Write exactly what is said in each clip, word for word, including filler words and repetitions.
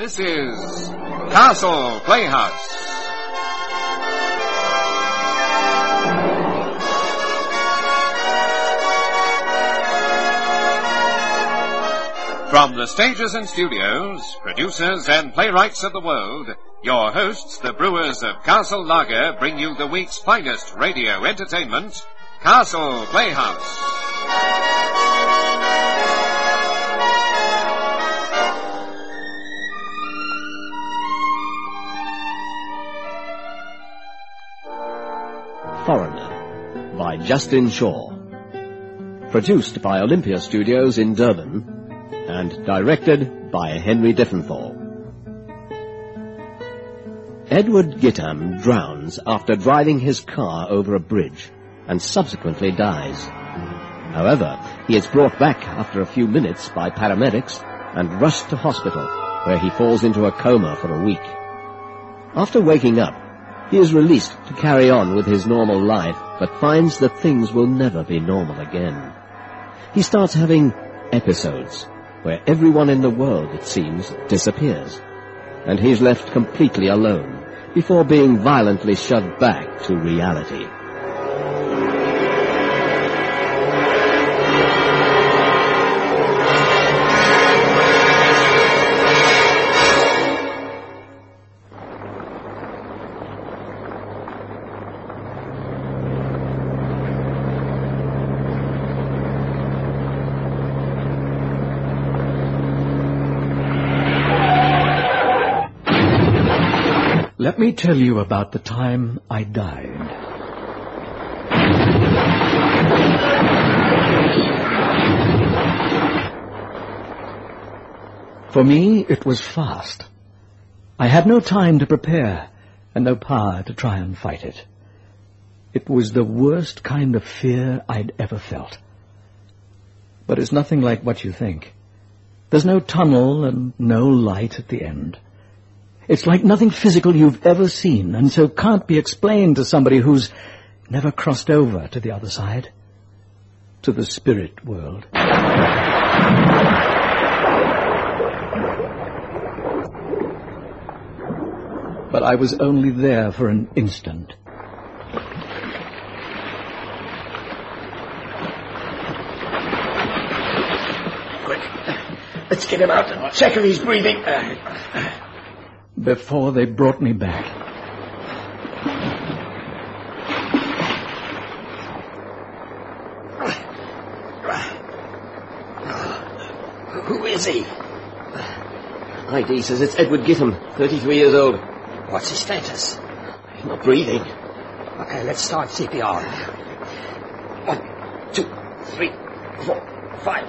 This is Castle Playhouse. From the stages and studios, producers and playwrights of the world, your hosts, the brewers of Castle Lager, bring you the week's finest radio entertainment, Castle Playhouse. Foreigner by Justin Shaw. Produced by Olympia Studios in Durban and directed by Henry Diffenthal. Edward Gittam drowns after driving his car over a bridge and subsequently dies. However, he is brought back after a few minutes by paramedics and rushed to hospital, where he falls into a coma for a week. After waking up, he is released to carry on with his normal life, but finds that things will never be normal again. He starts having episodes where everyone in the world, it seems, disappears, and he's left completely alone before being violently shoved back to reality. Let me tell you about the time I died. For me, it was fast. I had no time to prepare and no power to try and fight it. It was the worst kind of fear I'd ever felt. But it's nothing like what you think. There's no tunnel and no light at the end. It's like nothing physical you've ever seen, and so can't be explained to somebody who's never crossed over to the other side, to the spirit world. But I was only there for an instant. Quick, let's get him out and check if he's breathing. Before they brought me back. Who is he? I D says it's Edward Gittam, thirty-three years old. What's his status? He's not breathing. Okay, let's start C P R. One, two, three, four, five.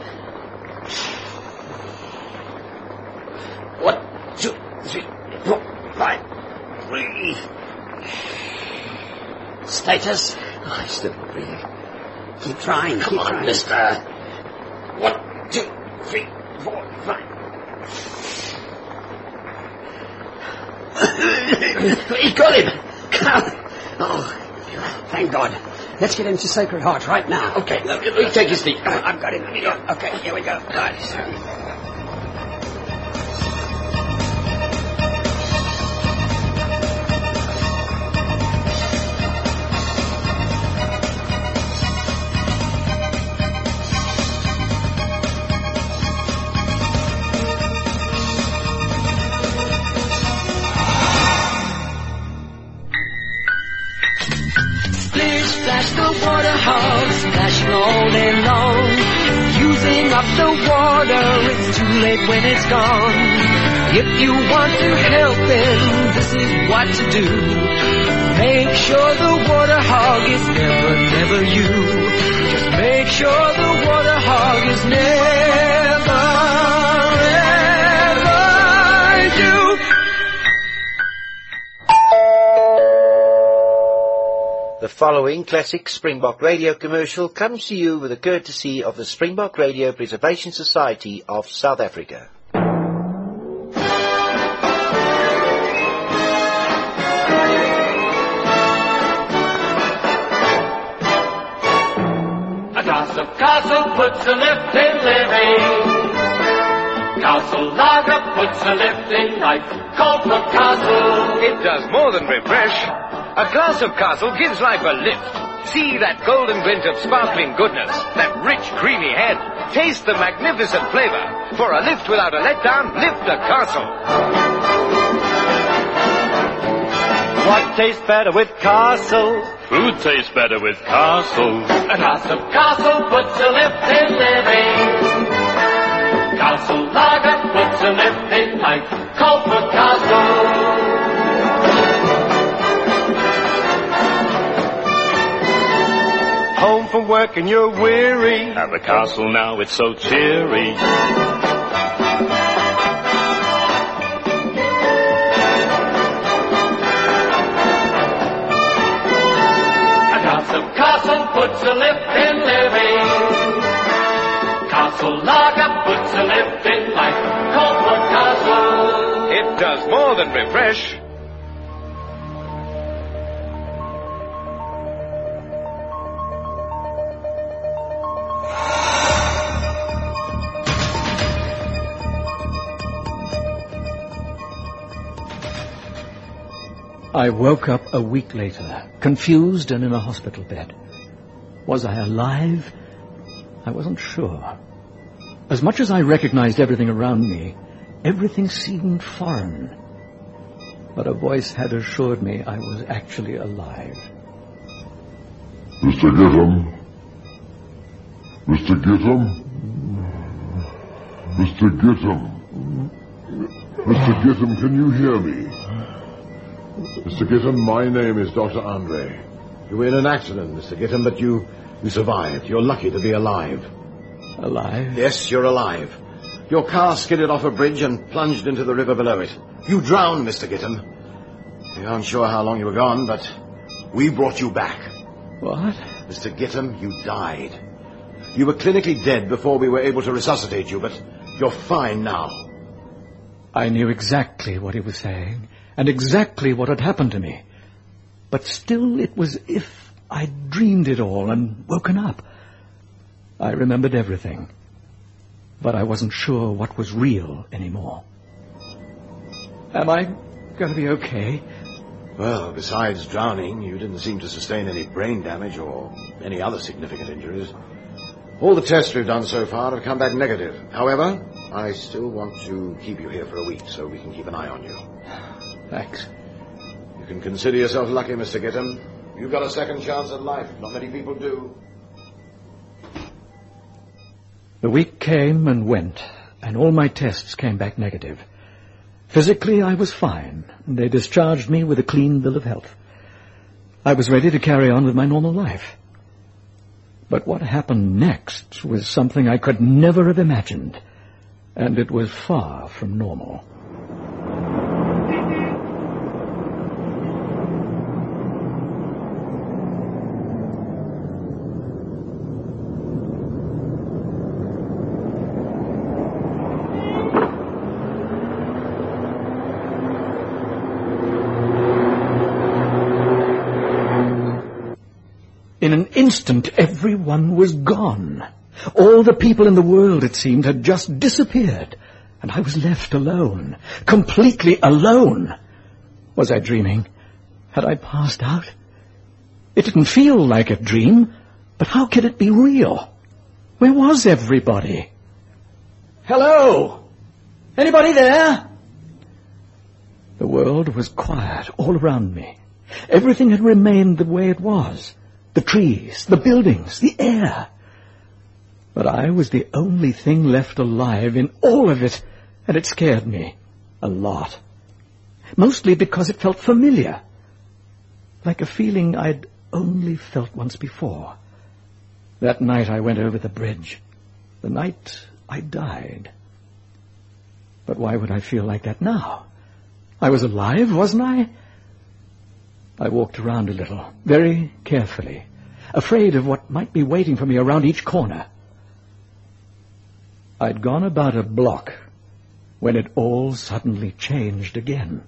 One, two, three, four, five. Breathe. Status? Oh, he's still not breathing. Keep trying, Come keep on, trying. mister. One, two, three, four, five. He got him! Oh, thank God. Let's get him to Sacred Heart right now. Okay, now, you take your seat. I've got him. Let me go. Okay, here we go. Right. Splashing all day long, using up the water, it's too late when it's gone. If you want to help him, this is what to do. Make sure the water hog is never, never you. Just make sure the water hog is never, ever you. The following classic Springbok Radio commercial comes to you with the courtesy of the Springbok Radio Preservation Society of South Africa. A glass of Castle puts a lift in living. Castle Lager puts a lift in life. Colebrook Castle. It does more than refresh. A glass of Castle gives life a lift. See that golden glint of sparkling goodness, that rich, creamy head. Taste the magnificent flavor. For a lift without a letdown, lift a Castle. What tastes better with Castle? Food tastes better with Castle. A glass of Castle puts a lift in living. Castle Lager puts a lift in life. Colebrook Castle. Home from work and you're weary. Have a Castle now, it's so cheery. Castle puts a lift in living. Castle Lager puts a lift in life. Colebrook Castle. It does more than refresh. I woke up a week later, confused and in a hospital bed. Was I alive? I wasn't sure. As much as I recognized everything around me, everything seemed foreign. But a voice had assured me I was actually alive. Mister Githam? Mister Githam? Mister Githam? Mister Githam, can you hear me? Mister Githam, my name is Doctor Andre. You were in an accident, Mister Githam, but you, you survived. You're lucky to be alive. Alive? Yes, you're alive. Your car skidded off a bridge and plunged into the river below it. You drowned, Mister Githam. We aren't sure how long you were gone, but we brought you back. What? Mister Githam, you died. You were clinically dead before we were able to resuscitate you, but you're fine now. I knew exactly what he was saying, and exactly what had happened to me. But still it was as if I'd dreamed it all and woken up. I remembered everything, but I wasn't sure what was real anymore. Am I going to be okay? Well, besides drowning, you didn't seem to sustain any brain damage or any other significant injuries. All the tests we've done so far have come back negative. However, I still want to keep you here for a week so we can keep an eye on you. Thanks. You can consider yourself lucky, Mister Githam. You've got a second chance at life. Not many people do. The week came and went, and all my tests came back negative. Physically, I was fine, and they discharged me with a clean bill of health. I was ready to carry on with my normal life. But what happened next was something I could never have imagined, and it was far from normal. In an instant, everyone was gone. All the people in the world, it seemed, had just disappeared, and I was left alone, completely alone. Was I dreaming? Had I passed out? It didn't feel like a dream, but how could it be real? Where was everybody? Hello? Anybody there? The world was quiet all around me. Everything had remained the way it was. The trees, the buildings, the air. But I was the only thing left alive in all of it, and it scared me a lot. Mostly because it felt familiar, like a feeling I'd only felt once before. That night I went over the bridge, the night I died. But why would I feel like that now? I was alive, wasn't I? I walked around a little, very carefully, afraid of what might be waiting for me around each corner. I'd gone about a block when it all suddenly changed again.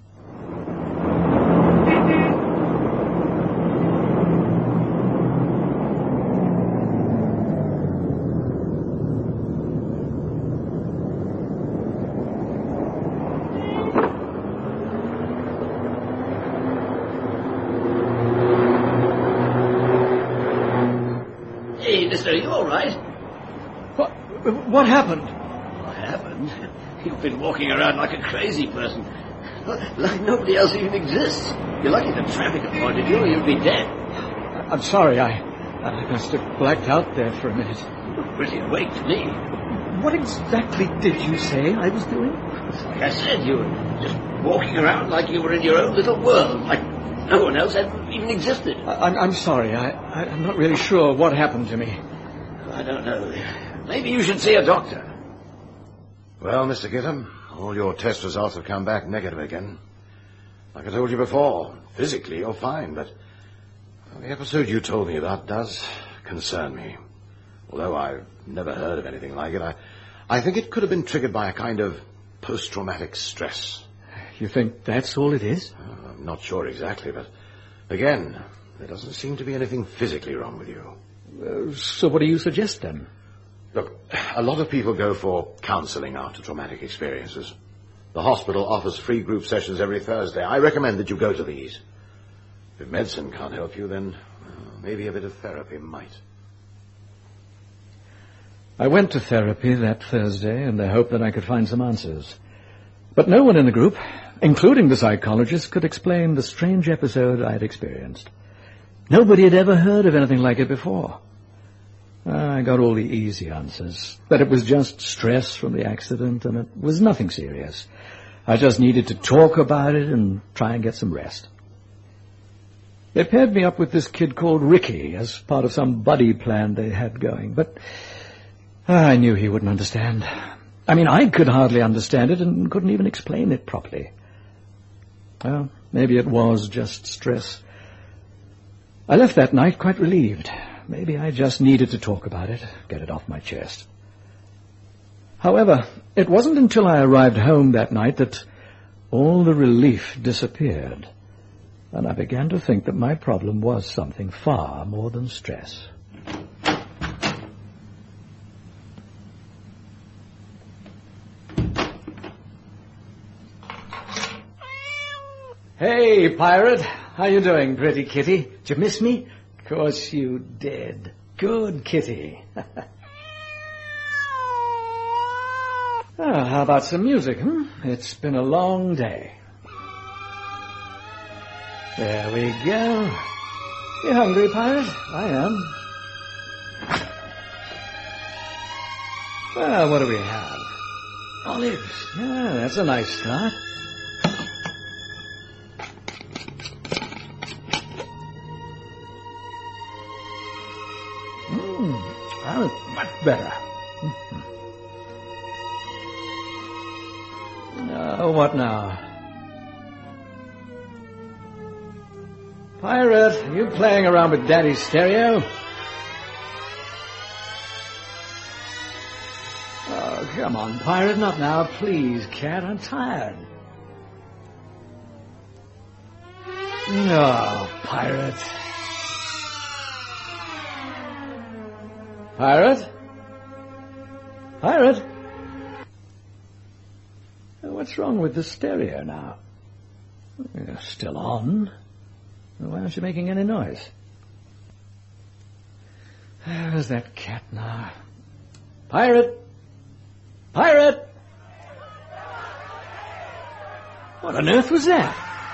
right? What, what happened? What happened? You've been walking around like a crazy person. Like nobody else even exists. You're lucky the traffic avoided you or you'd be dead. I'm sorry, I, I must have blacked out there for a minute. You look pretty awake to me. What exactly did you say I was doing? Like I said, you were just walking around like you were in your own little world, like no one else ever even existed. I, I'm, I'm sorry. I, I, I'm not really sure what happened to me. I don't know. Maybe you should see a doctor. Well, Mister Githam, all your test results have come back negative again. Like I told you before, physically you're fine, but the episode you told me about does concern me. Although I've never heard of anything like it, I, I think it could have been triggered by a kind of post-traumatic stress. You think that's all it is? Uh, I'm not sure exactly, but again, there doesn't seem to be anything physically wrong with you. Uh, so what do you suggest then? Look, a lot of people go for counseling after traumatic experiences. The hospital offers free group sessions every Thursday. I recommend that you go to these. If medicine can't help you, then uh, maybe a bit of therapy might. I went to therapy that Thursday in the hope that I could find some answers. But no one in the group, including the psychologist, could explain the strange episode I had experienced. Nobody had ever heard of anything like it before. I got all the easy answers, that it was just stress from the accident and it was nothing serious. I just needed to talk about it and try and get some rest. They paired me up with this kid called Ricky as part of some buddy plan they had going, but I knew he wouldn't understand. I mean, I could hardly understand it and couldn't even explain it properly. Well, maybe it was just stress. I left that night quite relieved. Maybe I just needed to talk about it, get it off my chest. However, it wasn't until I arrived home that night that all the relief disappeared, and I began to think that my problem was something far more than stress. Hey, Pirate. How you doing, pretty kitty? Did you miss me? Of course you did. Good kitty. Oh, how about some music, hmm? It's been a long day. There we go. You hungry, Pirate? I am. Well, what do we have? Olives. Yeah, that's a nice start. Oh, much better. Oh, what now? Pirate, are you playing around with Daddy's stereo? Oh, come on, Pirate, not now, please, cat, I'm tired. No, Pirate. Pirate? Pirate? What's wrong with the stereo now? You're still on. Why aren't you making any noise? Where's that cat now? Pirate! Pirate! What on earth was that?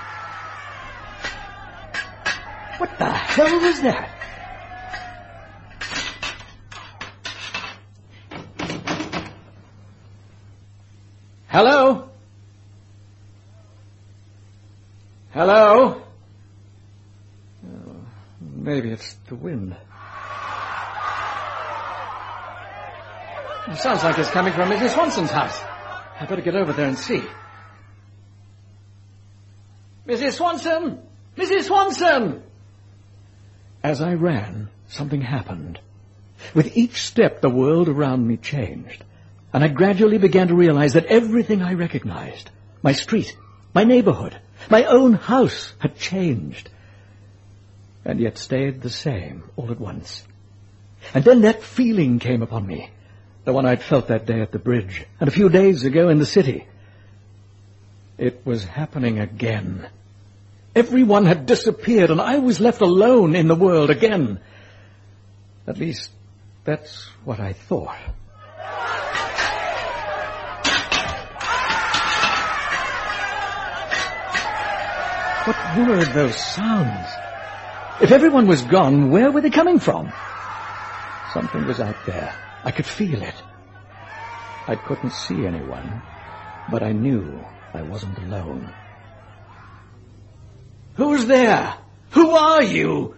What the hell was that? Hello? Hello? Oh, maybe it's the wind. It sounds like it's coming from Missus Swanson's house. I better get over there and see. Missus Swanson! Missus Swanson! As I ran, something happened. With each step, the world around me changed. And I gradually began to realize that everything I recognized, my street, my neighborhood, my own house, had changed. And yet stayed the same all at once. And then that feeling came upon me, the one I'd felt that day at the bridge, and a few days ago in the city. It was happening again. Everyone had disappeared, and I was left alone in the world again. At least, That's what I thought. What were those sounds? If everyone was gone, where were they coming from? Something was out there. I could feel it. I couldn't see anyone, but I knew I wasn't alone. Who's there? Who are you?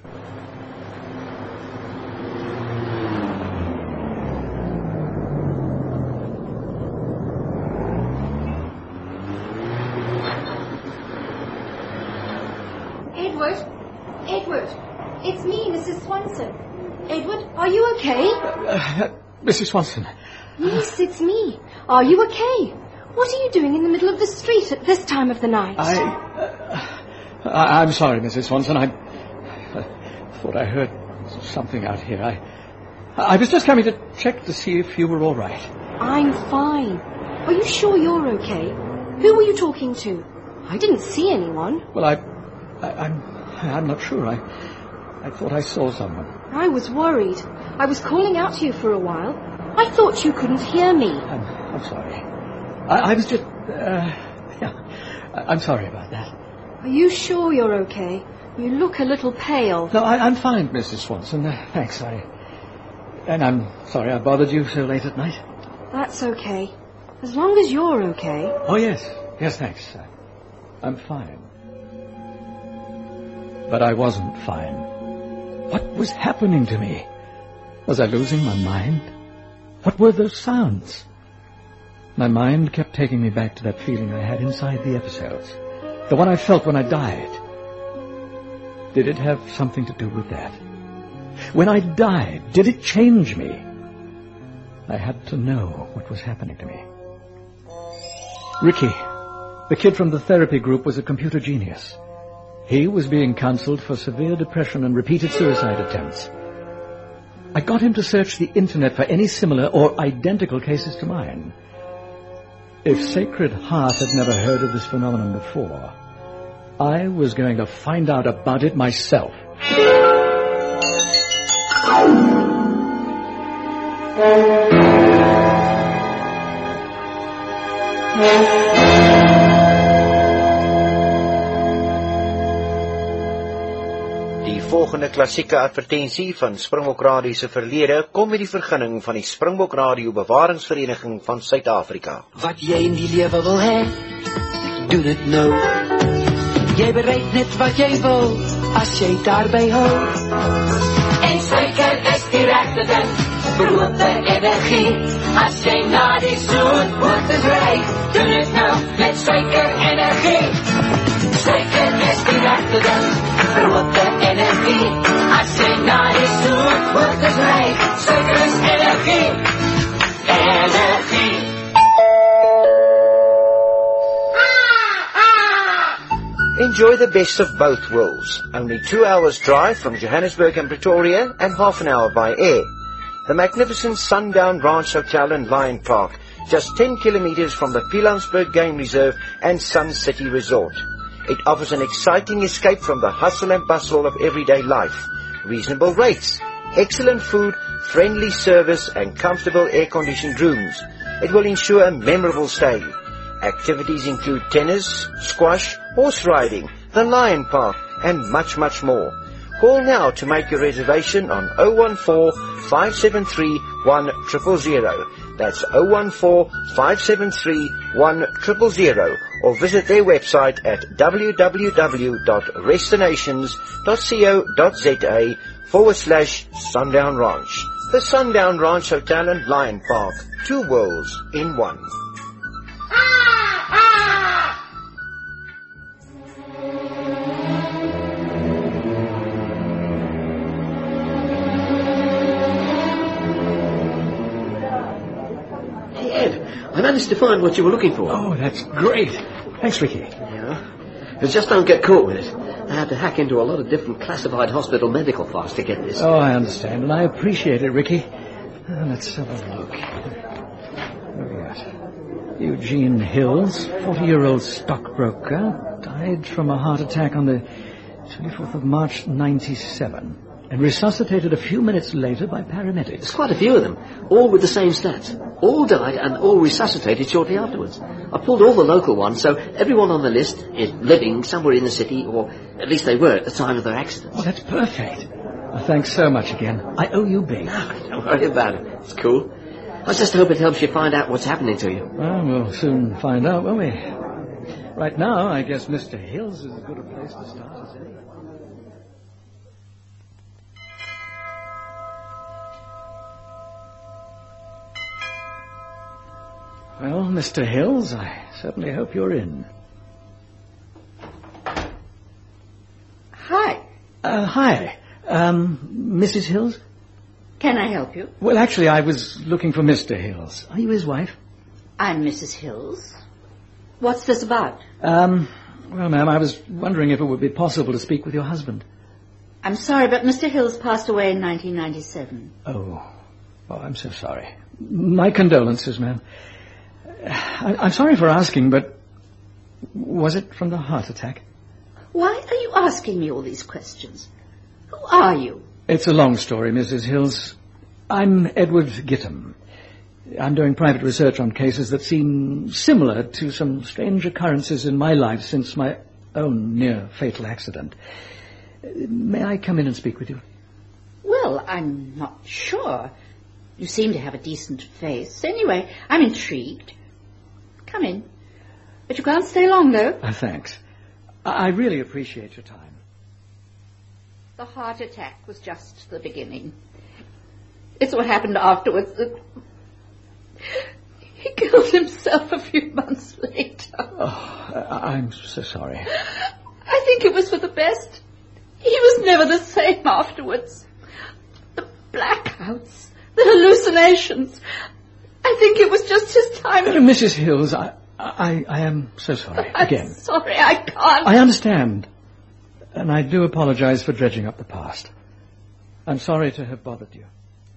Edward? Edward? It's me, Missus Swanson. Edward, are you okay? Uh, uh, Missus Swanson. Yes, it's me. Are you okay? What are you doing in the middle of the street at this time of the night? I... Uh, I I'm sorry, Missus Swanson. I, I thought I heard something out here. I, I was just coming to check to see if you were all right. I'm fine. Are you sure you're okay? Who were you talking to? I didn't see anyone. Well, I... I I'm... I'm not sure. I... I thought I saw someone. I was worried. I was calling out to you for a while. I thought you couldn't hear me. I'm, I'm sorry. I, I was just... Uh, yeah, I, I'm sorry about that. Are you sure you're okay? You look a little pale. No, I, I'm fine, Missus Swanson. Uh, thanks, I... And I'm sorry I bothered you so late at night. That's okay. As long as you're okay. Oh, yes. Yes, thanks. Uh, I'm fine. But I wasn't fine. What was happening to me? Was I losing my mind? What were those sounds? My mind kept taking me back to that feeling I had inside the episodes. The one I felt when I died. Did it have something to do with that? When I died, did it change me? I had to know what was happening to me. Ricky, the kid from the therapy group, was a computer genius. He was being counseled for severe depression and repeated suicide attempts. I got him to search the internet for any similar or identical cases to mine. If Sacred Heart had never heard of this phenomenon before, I was going to find out about it myself. Die volgende klassieke advertensie van Springbok Radio se verlede kom met die vergunning van die Springbok Radio Bewaringsvereniging van Suid-Afrika. Wat jy in die lewe wil hê, doen dit nou. Jy bereik net wat jy wil, as jy daarby hou. En suiker is die regte ding, beroemde energie. As jy na die zoet botes reik, doen dit nou met suiker energie. Suiker is die regte ding, beroemde energie. As jy na die zoet botes reik, suiker is energie. Energie. Enjoy the best of both worlds. Only two hours drive from Johannesburg and Pretoria and half an hour by air. The magnificent Sundown Ranch Hotel and Lion Park, just ten kilometers from the Pilansberg Game Reserve and Sun City Resort. It offers an exciting escape from the hustle and bustle of everyday life. Reasonable rates, excellent food, friendly service and comfortable air-conditioned rooms. It will ensure a memorable stay. Activities include tennis, squash, horse riding, the Lion Park, and much, much more. Call now to make your reservation on oh one four, five seven three, one zero zero zero. That's oh one four, five seven three, one zero zero zero. Or visit their website at w w w dot restinations dot co dot za forward slash Sundown Ranch. The Sundown Ranch Hotel and Lion Park. Two worlds in one. I managed to find what you were looking for. Oh, that's great. Thanks, Ricky. Yeah. But just don't get caught with it. I had to hack into a lot of different classified hospital medical files to get this. Oh, I understand, and I appreciate it, Ricky. Uh, let's have a look. What have we got? Eugene Hills, forty-year-old stockbroker, died from a heart attack on the twenty-fourth of March, ninety-seven. and resuscitated a few minutes later by paramedics. There's quite a few of them, all with the same stats. All died and all resuscitated shortly afterwards. I pulled all the local ones, so everyone on the list is living somewhere in the city, or at least they were at the time of their accident. Oh, that's perfect. Well, thanks so much again. I owe you big. Don't worry about it. It's cool. I just hope it helps you find out what's happening to you. Well, we'll soon find out, won't we? Right now, I guess Mister Hills is as good a place to start as any. Well, Mister Hills, I certainly hope you're in. Hi. Uh, hi. Um, Missus Hills? Can I help you? Well, actually, I was looking for Mister Hills. Are you his wife? I'm Missus Hills. What's this about? Um, well, ma'am, I was wondering if it would be possible to speak with your husband. I'm sorry, but Mister Hills passed away in nineteen ninety-seven. Oh. Oh, I'm so sorry. My condolences, ma'am. I, I'm sorry for asking, but was it from the heart attack? Why are you asking me all these questions? Who are you? It's a long story, Missus Hills. I'm Edward Gittam. I'm doing private research on cases that seem similar to some strange occurrences in my life since my own near-fatal accident. May I come in and speak with you? Well, I'm not sure. You seem to have a decent face. Anyway, I'm intrigued. Come in. But you can't stay long, though. Uh, thanks. I, I really appreciate your time. The heart attack was just the beginning. It's what happened afterwards that... He killed himself a few months later. Oh, I- I'm so sorry. I think it was for the best. He was never the same afterwards. The blackouts, the hallucinations. I think it was just his time. Uh, Missus Hills, I, I, I am so sorry. I'm Again. sorry, I can't. I understand. And I do apologize for dredging up the past. I'm sorry to have bothered you.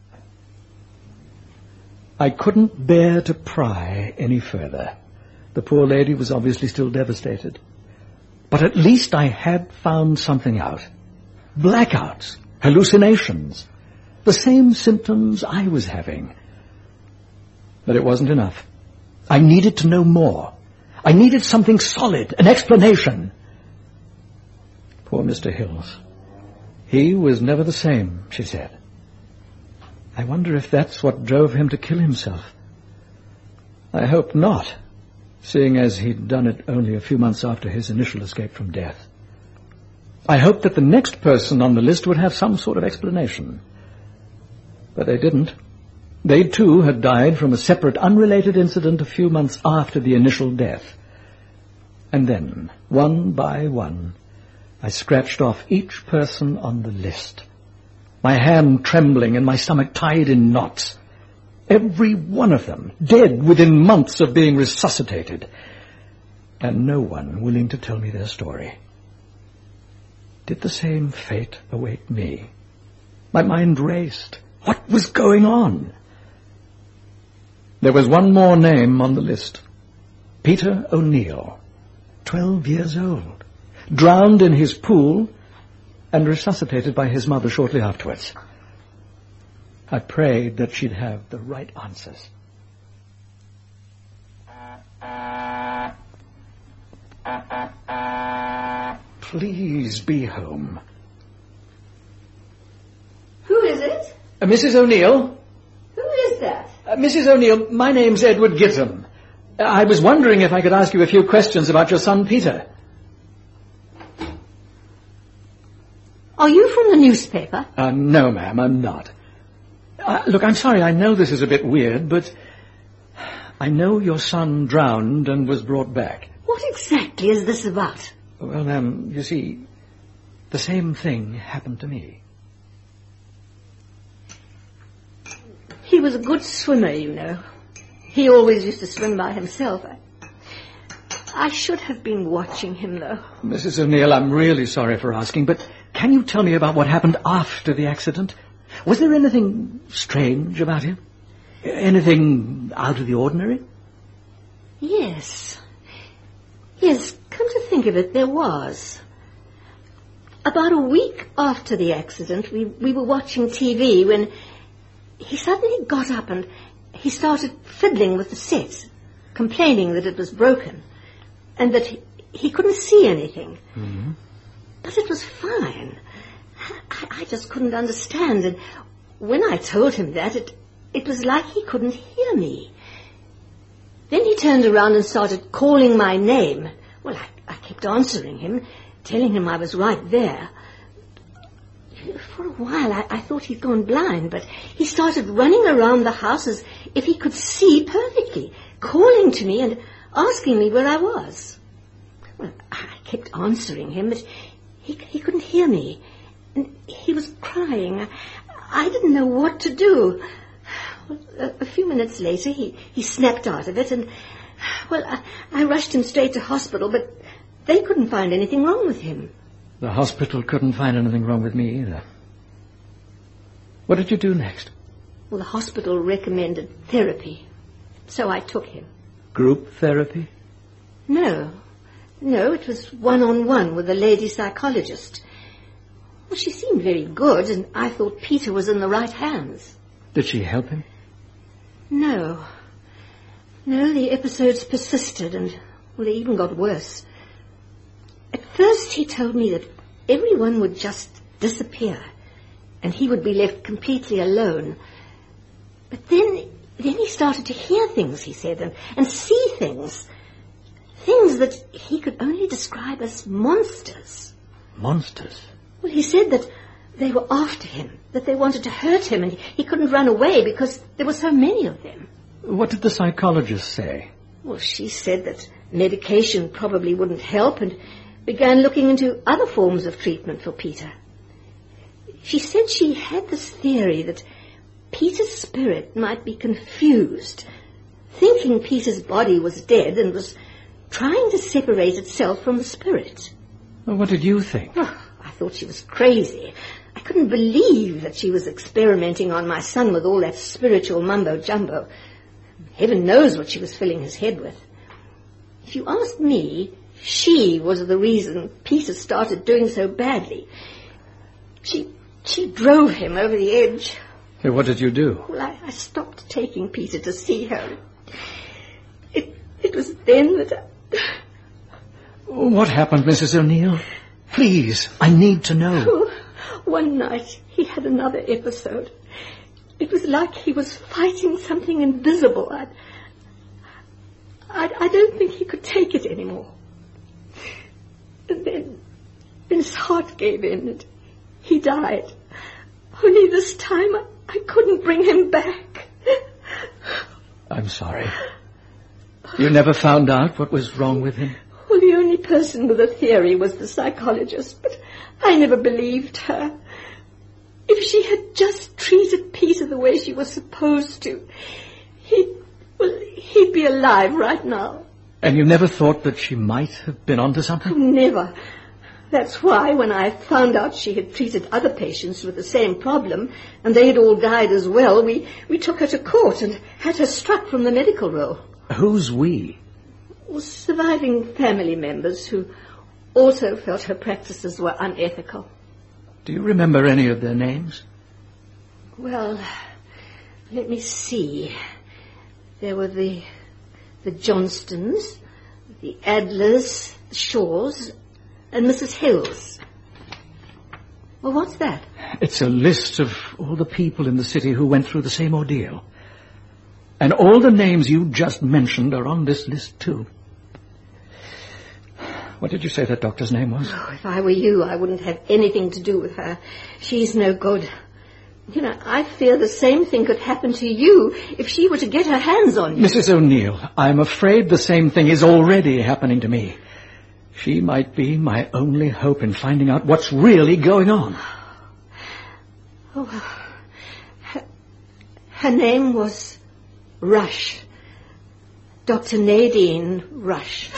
I couldn't bear to pry any further. The poor lady was obviously still devastated. But at least I had found something out. Blackouts, hallucinations, the same symptoms I was having. But it wasn't enough. I needed to know more. I needed something solid, an explanation. Poor Mister Hills. He was never the same, she said. I wonder if that's what drove him to kill himself. I hope not, seeing as he'd done it only a few months after his initial escape from death. I hoped that the next person on the list would have some sort of explanation. But they didn't. They too had died from a separate, unrelated incident a few months after the initial death. And then, one by one, I scratched off each person on the list. My hand trembling and my stomach tied in knots. Every one of them dead within months of being resuscitated. And no one willing to tell me their story. Did the same fate await me? My mind raced. What was going on? There was one more name on the list. Peter O'Neill, twelve years old, drowned in his pool and resuscitated by his mother shortly afterwards. I prayed that she'd have the right answers. Please be home. Who is it? Uh, Missus O'Neill? Who is that? Uh, Missus O'Neill, my name's Edward Gittam. Uh, I was wondering if I could ask you a few questions about your son, Peter. Are you from the newspaper? Uh, no, ma'am, I'm not. Uh, look, I'm sorry, I know this is a bit weird, but I know your son drowned and was brought back. What exactly is this about? Well, ma'am, you see, the same thing happened to me. He was a good swimmer, you know. He always used to swim by himself. I, I should have been watching him, though. Missus O'Neill, I'm really sorry for asking, but can you tell me about what happened after the accident? Was there anything strange about him? Anything out of the ordinary? Yes. Yes, come to think of it, there was. about a week after the accident, we, we were watching T V when he suddenly got up and he started fiddling with the set, complaining that it was broken and that he, he couldn't see anything. Mm-hmm. But it was fine. I, I just couldn't understand. And when I told him that, it, it was like he couldn't hear me. Then he turned around and started calling my name. Well, I, I kept answering him, telling him I was right there. For a while, I, I thought he'd gone blind, but he started running around the house as if he could see perfectly, calling to me and asking me where I was. Well, I kept answering him, but he, he couldn't hear me. And he was crying. I, I didn't know what to do. Well, a, a few minutes later, he, he snapped out of it, and, well, I, I rushed him straight to hospital, but they couldn't find anything wrong with him. The hospital couldn't find anything wrong with me either. What did you do next? Well, the hospital recommended therapy, so I took him. Group therapy? No. No, it was one-on-one with a lady psychologist. Well, she seemed very good, and I thought Peter was in the right hands. Did she help him? No. No, the episodes persisted, and, well, they even got worse. At first he told me that everyone would just disappear, and he would be left completely alone. But then, then he started to hear things, he said, and, and see things. Things that he could only describe as monsters. Monsters? Well, he said that they were after him, that they wanted to hurt him, and he couldn't run away because there were so many of them. What did the psychologist say? Well, she said that medication probably wouldn't help and began looking into other forms of treatment for Peter. She said she had this theory that Peter's spirit might be confused, thinking Peter's body was dead and was trying to separate itself from the spirit. Well, what did you think? Oh, I thought she was crazy. I couldn't believe that she was experimenting on my son with all that spiritual mumbo-jumbo. Heaven knows what she was filling his head with. If you asked me, she was the reason Peter started doing so badly. She she drove him over the edge. Hey, what did you do? Well, I, I stopped taking Peter to see her. It it was then that I... What happened, Missus O'Neill? Please, I need to know. Oh, one night he had another episode. It was like he was fighting something invisible. I, I, I don't think he could take it anymore. And then, then his heart gave in and he died. Only this time I, I couldn't bring him back. I'm sorry. You never found out what was wrong with him? Well, the only person with a theory was the psychologist, but I never believed her. If she had just treated Peter the way she was supposed to, he'd, well, he'd be alive right now. And you never thought that she might have been onto something? Never. That's why when I found out she had treated other patients with the same problem, and they had all died as well, we, we took her to court and had her struck from the medical roll. Who's we? Well, surviving family members who also felt her practices were unethical. Do you remember any of their names? Well, let me see. There were the the Johnstons, the Adlers, the Shaws, and Missus Hills. Well, what's that? It's a list of all the people in the city who went through the same ordeal. And all the names you just mentioned are on this list, too. What did you say that doctor's name was? Oh, if I were you, I wouldn't have anything to do with her. She's no good. You know, I fear the same thing could happen to you if she were to get her hands on you. Missus O'Neill, I'm afraid the same thing is already happening to me. She might be my only hope in finding out what's really going on. Oh, her, her name was Rush. Doctor Nadine Rush.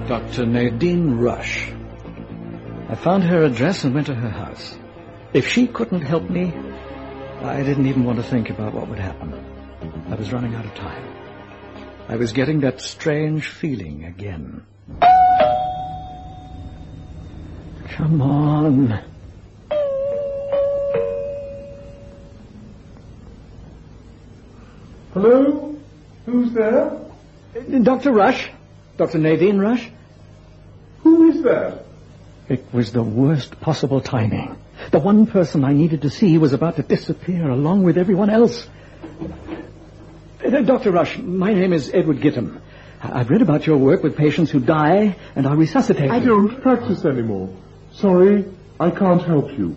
Doctor Nadine Rush. I found her address and went to her house. If she couldn't help me, I didn't even want to think about what would happen. I was running out of time. I was getting that strange feeling again. Come on. Hello? Who's there? Doctor Rush. Doctor Nadine Rush. Who is that? It was the worst possible timing. The one person I needed to see was about to disappear along with everyone else. Uh, Doctor Rush, my name is Edward Gittam. I've read about your work with patients who die and are resuscitated. I don't practice anymore. Sorry, I can't help you.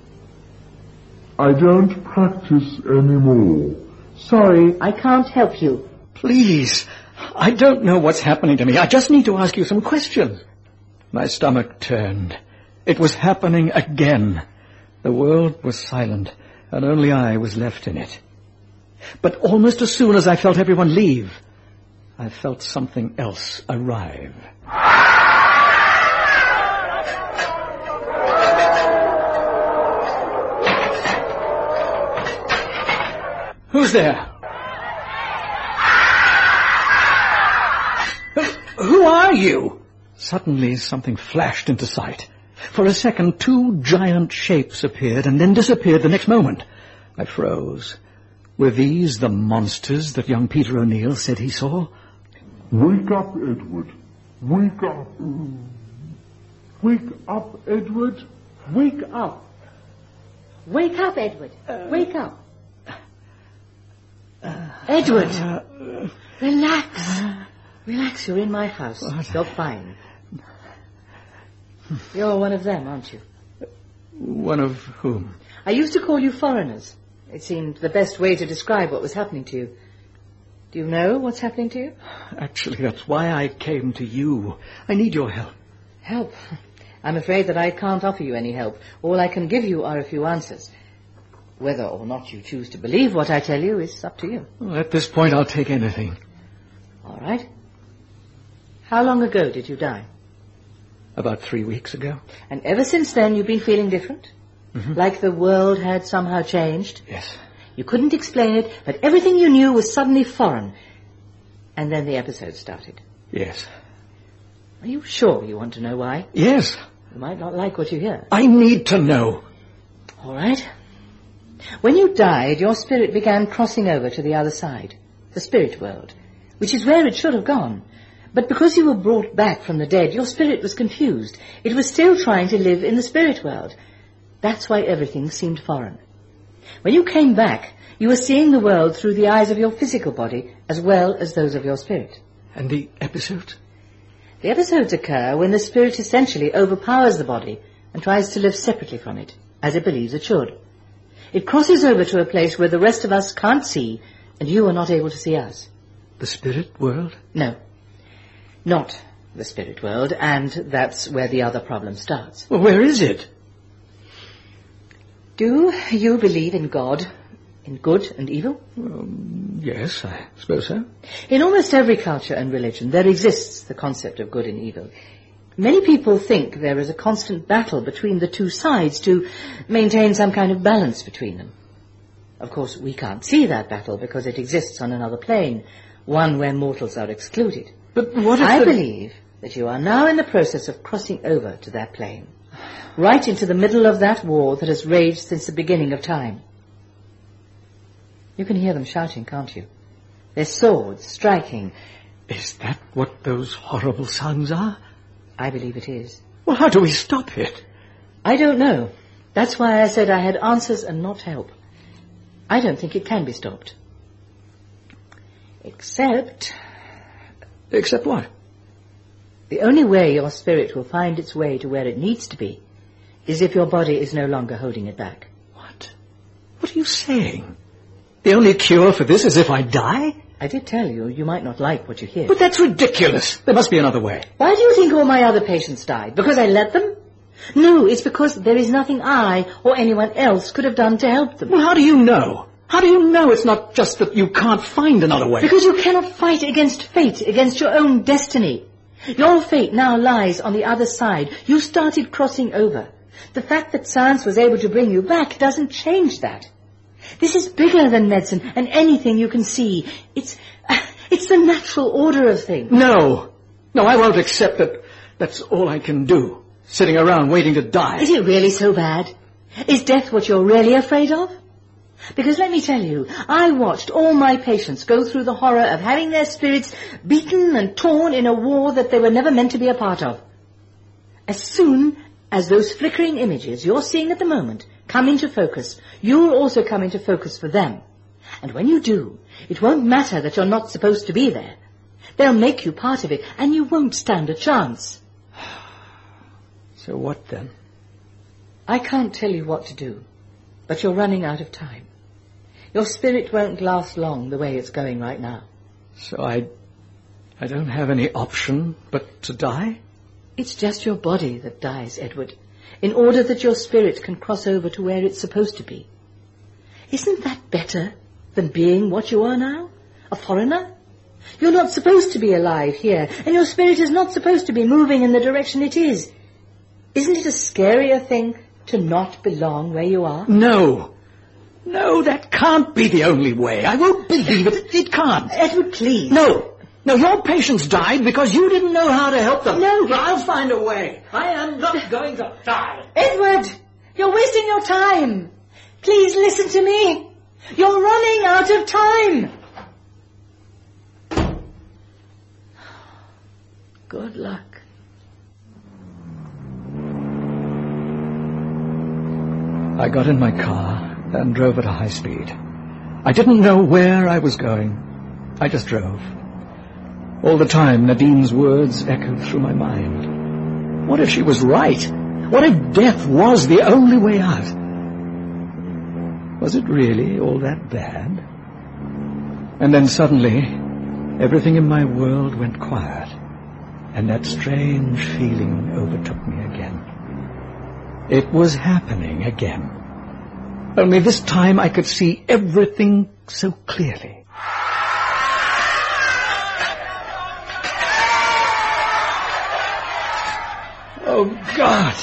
I don't practice anymore. Sorry, I can't help you. Please, I don't know what's happening to me. I just need to ask you some questions. My stomach turned. It was happening again. The world was silent, and only I was left in it. But almost as soon as I felt everyone leave, I felt something else arrive. Who's there? Who are you? Suddenly something flashed into sight. For a second, two giant shapes appeared and then disappeared the next moment. I froze. Were these the monsters that young Peter O'Neill said he saw? Wake up, Edward. Wake up. Wake up, Edward. Wake up. Wake up, Edward. Uh, Wake up. Uh, Edward. Uh, Relax. Relax, you're in my house. What? You're fine. You're one of them, aren't you? One of whom? I used to call you foreigners. It seemed the best way to describe what was happening to you. Do you know what's happening to you? Actually, that's why I came to you. I need your help. Help? I'm afraid that I can't offer you any help. All I can give you are a few answers. Whether or not you choose to believe what I tell you is up to you. Well, at this point, I'll take anything. All right. How long ago did you die? About three weeks ago. And ever since then you've been feeling different? Mm-hmm. Like the world had somehow changed? Yes. You couldn't explain it, but everything you knew was suddenly foreign. And then the episode started? Yes. Are you sure you want to know why? Yes. You might not like what you hear. I need to know. All right. When you died, your spirit began crossing over to the other side, the spirit world, which is where it should have gone. But because you were brought back from the dead, your spirit was confused. It was still trying to live in the spirit world. That's why everything seemed foreign. When you came back, you were seeing the world through the eyes of your physical body as well as those of your spirit. And the episodes? The episodes occur when the spirit essentially overpowers the body and tries to live separately from it, as it believes it should. It crosses over to a place where the rest of us can't see, and you are not able to see us. The spirit world? No. Not the spirit world, and that's where the other problem starts. Well, where is it? Do you believe in God, in good and evil? Um, yes, I suppose so. In almost every culture and religion, there exists the concept of good and evil. Many people think there is a constant battle between the two sides to maintain some kind of balance between them. Of course, we can't see that battle because it exists on another plane, one where mortals are excluded. But what if I the... believe that you are now in the process of crossing over to that plane, right into the middle of that war that has raged since the beginning of time. You can hear them shouting, can't you? Their swords striking. Is that what those horrible sounds are? I believe it is. Well, how do we stop it? I don't know. That's why I said I had answers and not help. I don't think it can be stopped. Except... Except what? The only way your spirit will find its way to where it needs to be is if your body is no longer holding it back. What? What are you saying? The only cure for this is if I die? I did tell you, you might not like what you hear. But that's ridiculous. There must be another way. Why do you think all my other patients died? Because I let them? No, it's because there is nothing I or anyone else could have done to help them. Well, how do you know? How do you know it's not just that you can't find another way? Because you cannot fight against fate, against your own destiny. Your fate now lies on the other side. You started crossing over. The fact that science was able to bring you back doesn't change that. This is bigger than medicine and anything you can see. It's, it's the natural order of things. No. No, I won't accept that that's all I can do. Sitting around waiting to die. Is it really so bad? Is death what you're really afraid of? Because let me tell you, I watched all my patients go through the horror of having their spirits beaten and torn in a war that they were never meant to be a part of. As soon as those flickering images you're seeing at the moment come into focus, you'll also come into focus for them. And when you do, it won't matter that you're not supposed to be there. They'll make you part of it, and you won't stand a chance. So what then? I can't tell you what to do, but you're running out of time. Your spirit won't last long the way it's going right now. So I... I don't have any option but to die? It's just your body that dies, Edward, in order that your spirit can cross over to where it's supposed to be. Isn't that better than being what you are now? A foreigner? You're not supposed to be alive here, and your spirit is not supposed to be moving in the direction it is. Isn't it a scarier thing to not belong where you are? No. No, that can't be the only way. I won't believe it. It can't. Edward, please. No. No, your patients died because you didn't know how to help them. No. I'll find a way. I am not going to die. Edward, you're wasting your time. Please listen to me. You're running out of time. Good luck. I got in my car and drove at a high speed. I didn't know where I was going. I just drove. All the time, Nadine's words echoed through my mind. What if she was right? What if death was the only way out? Was it really all that bad? And then suddenly, everything in my world went quiet, and that strange feeling overtook me again. It was happening again. Only this time I could see everything so clearly. Oh, God!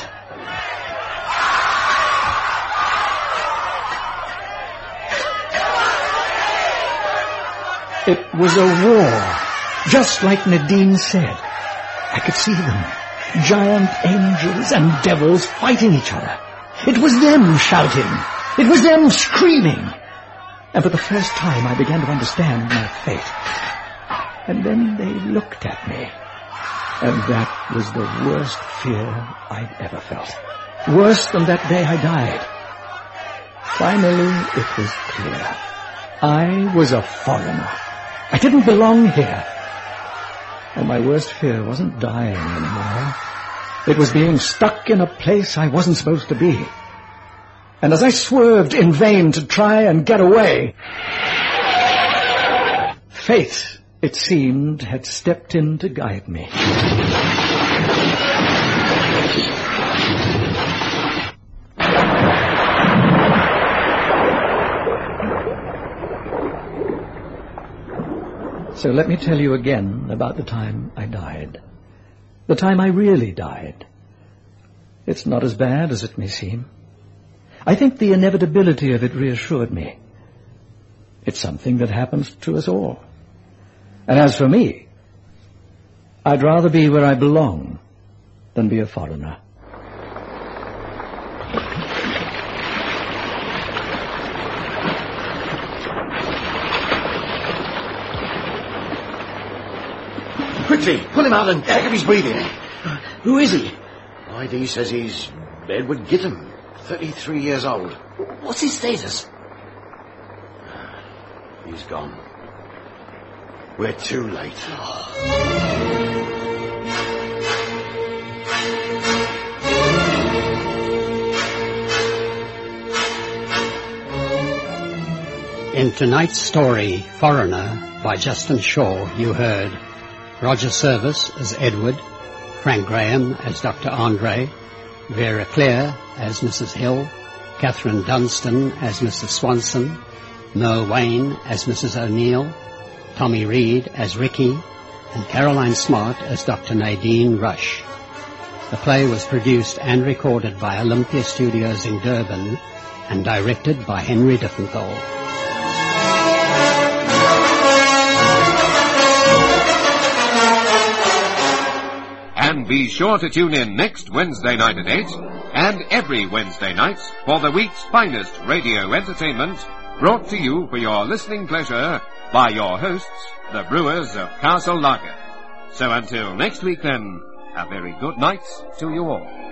It was a war, just like Nadine said. I could see them, giant angels and devils fighting each other. It was them shouting. It was them screaming. And for the first time I began to understand my fate. And then they looked at me. And that was the worst fear I'd ever felt. Worse than that day I died. Finally, it was clear. I was a foreigner. I didn't belong here. And my worst fear wasn't dying anymore. It was being stuck in a place I wasn't supposed to be. And as I swerved in vain to try and get away, fate, it seemed, had stepped in to guide me. So let me tell you again about the time I died. The time I really died. It's not as bad as it may seem. I think the inevitability of it reassured me. It's something that happens to us all. And as for me, I'd rather be where I belong than be a foreigner. Quickly, pull him out and check if he's breathing. Who is he? I D says he's Edward Gittam, thirty-three years old. What's his status? He's gone. We're too late. In tonight's story, Foreigner, by Justin Shaw, you heard Roger Service as Edward, Frank Graham as Doctor Andre, Vera Clare as Missus Hill, Catherine Dunstan as Missus Swanson, Merle Wayne as Missus O'Neill, Tommy Reed as Ricky, and Caroline Smart as Doctor Nadine Rush. The play was produced and recorded by Olympia Studios in Durban and directed by Henry Diffenthal. And be sure to tune in next Wednesday night at eight, and every Wednesday night for the week's finest radio entertainment, brought to you for your listening pleasure by your hosts, the Brewers of Castle Lager. So until next week then, a very good night to you all.